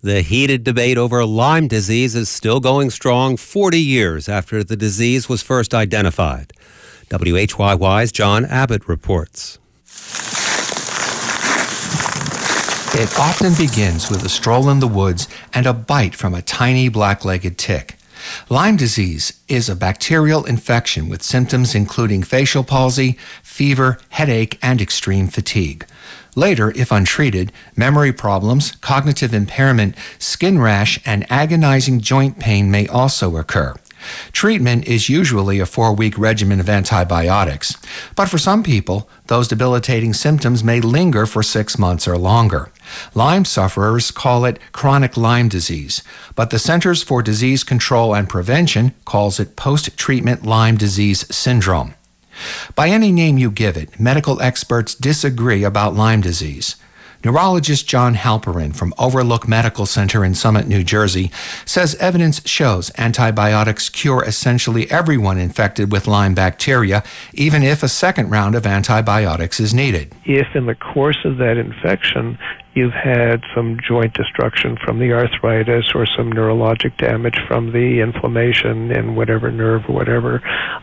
The heated debate over Lyme disease is still going strong 40 years after the disease was first identified. WHYY's John Abbott reports. It often begins with a stroll in the woods and a bite from a tiny black-legged tick. Lyme disease is a bacterial infection with symptoms including facial palsy, fever, headache, and extreme fatigue. Later, if untreated, memory problems, cognitive impairment, skin rash, and agonizing joint pain may also occur. Treatment is usually a 4-week regimen of antibiotics, but for some people, those debilitating symptoms may linger for 6 months or longer. Lyme sufferers call it chronic Lyme disease, but the Centers for Disease Control and Prevention calls it post-treatment Lyme disease syndrome. By any name you give it, medical experts disagree about Lyme disease. Neurologist John Halperin from Overlook Medical Center in Summit, New Jersey, says evidence shows antibiotics cure essentially everyone infected with Lyme bacteria, even if a second round of antibiotics is needed. If in the course of that infection you've had some joint destruction from the arthritis or some neurologic damage from the inflammation in whatever nerve or whatever,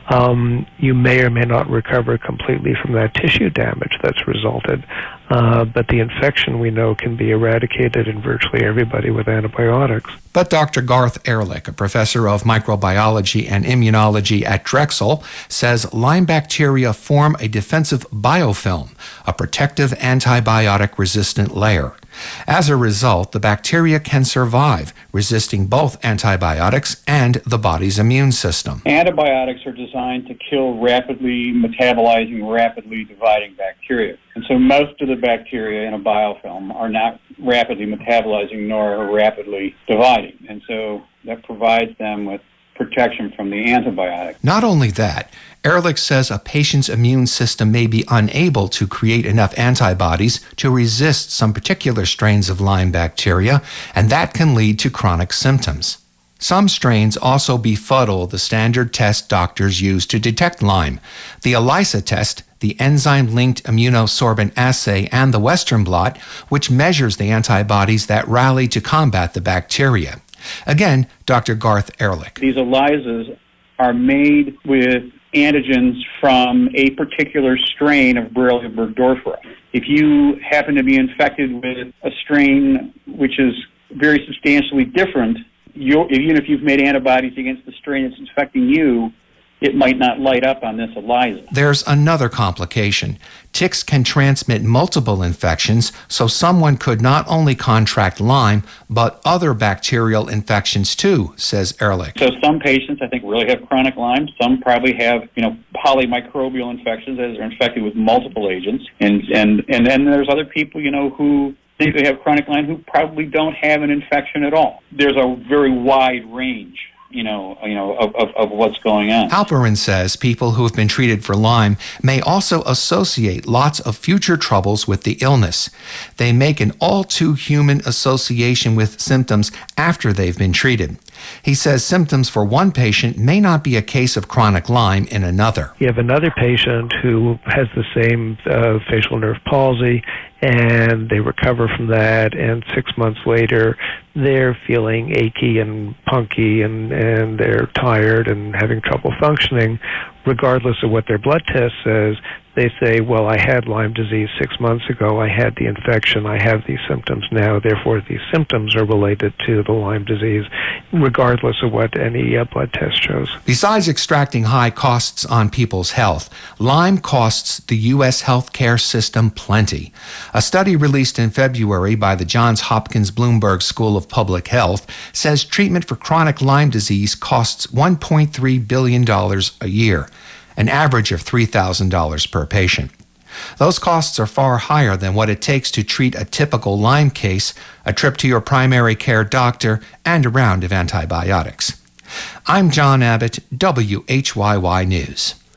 you may or may not recover completely from that tissue damage that's resulted. But the infection, we know, can be eradicated in virtually everybody with antibiotics. But Dr. Garth Ehrlich, a professor of microbiology and immunology at Drexel, says Lyme bacteria form a defensive biofilm, a protective antibiotic-resistant layer. As a result, the bacteria can survive, resisting both antibiotics and the body's immune system. Antibiotics are designed to kill rapidly metabolizing, rapidly dividing bacteria. And so most of the bacteria in a biofilm are not rapidly metabolizing nor rapidly dividing. And so that provides them with protection from the antibiotic. Not only that, Ehrlich says a patient's immune system may be unable to create enough antibodies to resist some particular strains of Lyme bacteria, and that can lead to chronic symptoms. Some strains also befuddle the standard test doctors use to detect Lyme. The ELISA test, the enzyme-linked immunosorbent assay, and the Western blot, which measures the antibodies that rally to combat the bacteria. Again, Dr. Garth Ehrlich. These ELISAs are made with antigens from a particular strain of Borrelia burgdorferi. If you happen to be infected with a strain which is very substantially different, even if you've made antibodies against the strain that's infecting you, it might not light up on this ELISA. There's another complication. Ticks can transmit multiple infections, so someone could not only contract Lyme, but other bacterial infections too, says Ehrlich. So some patients, I think, really have chronic Lyme. Some probably have, polymicrobial infections as they're infected with multiple agents. And then there's other people, who think they have chronic Lyme who probably don't have an infection at all. There's a very wide range of what's going on. Halperin says people who have been treated for Lyme may also associate lots of future troubles with the illness. They make an all-too-human association with symptoms after they've been treated. He says symptoms for one patient may not be a case of chronic Lyme in another. You have another patient who has the same facial nerve palsy, and they recover from that, and 6 months later they're feeling achy and punky, and they're tired and having trouble functioning. Regardless of what their blood test says, they say, well, I had Lyme disease 6 months ago, I had the infection, I have these symptoms now, therefore these symptoms are related to the Lyme disease, regardless of what any blood test shows. Besides extracting high costs on people's health, Lyme costs the U.S. healthcare system plenty. A study released in February by the Johns Hopkins Bloomberg School of Public Health says treatment for chronic Lyme disease costs $1.3 billion a year, an average of $3,000 per patient. Those costs are far higher than what it takes to treat a typical Lyme case, a trip to your primary care doctor, and a round of antibiotics. I'm John Abbott, WHYY News.